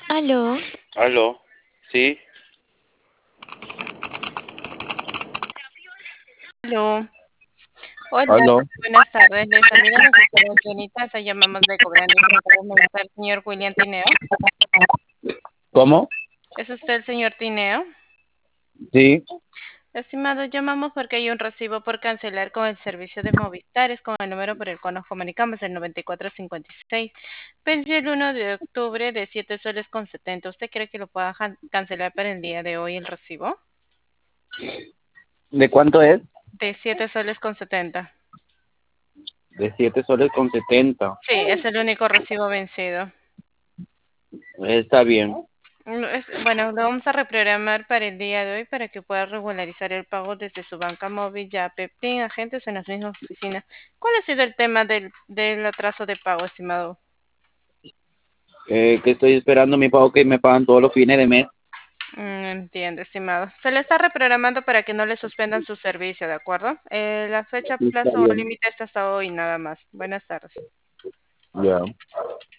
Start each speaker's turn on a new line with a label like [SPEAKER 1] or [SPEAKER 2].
[SPEAKER 1] Aló,
[SPEAKER 2] Aló, sí,
[SPEAKER 1] aló. Hola,
[SPEAKER 2] aló,
[SPEAKER 1] buenas tardes. Les saluda la asesora Jenita. Se llamamos de Cobrandis. Me encargo de el señor William Tineo.
[SPEAKER 2] ¿cómo?
[SPEAKER 1] ¿Es usted el señor Tineo?
[SPEAKER 2] Sí,
[SPEAKER 1] Estimado, llamamos porque hay un recibo por cancelar con el servicio de Movistar. Es con el número por el cual nos comunicamos, el 9456. Venció el 1 de octubre de 7 soles con 70. ¿Usted cree que lo pueda cancelar para el día de hoy el recibo?
[SPEAKER 2] ¿de cuánto es?
[SPEAKER 1] De 7 soles con 70.
[SPEAKER 2] De 7 soles con 70.
[SPEAKER 1] Sí, es el único recibo vencido.
[SPEAKER 2] Está bien.
[SPEAKER 1] Bueno, lo vamos a reprogramar para el día de hoy para que pueda regularizar el pago desde su banca móvil, ya Pepin, agentes en las mismas oficinas. ¿Cuál ha sido el tema del atraso de pago, estimado?
[SPEAKER 2] Que estoy esperando mi pago que me pagan todos los fines de mes.
[SPEAKER 1] Entiendo, estimado. Se le está reprogramando para que no le suspendan su servicio, ¿de acuerdo? La fecha,
[SPEAKER 2] Está
[SPEAKER 1] plazo o
[SPEAKER 2] bien.
[SPEAKER 1] límite está hasta hoy nada más. Buenas tardes.
[SPEAKER 2] Ya.